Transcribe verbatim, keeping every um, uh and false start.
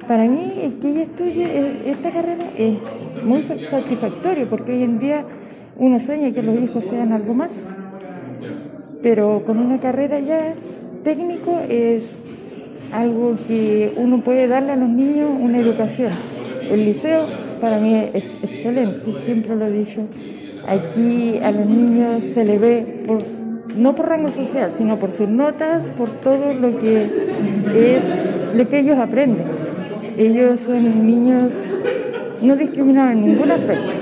Para mí, que ella estudie esta carrera es muy satisfactorio, porque hoy en día uno sueña que los hijos sean algo más, pero con una carrera ya técnico es algo que uno puede darle a los niños una educación. El liceo para mí es excelente, siempre lo he dicho. Aquí a los niños se les ve por, no por rango social, sino por sus notas, por todo lo que es lo que ellos aprenden. Ellos son niños no discriminados en ningún aspecto.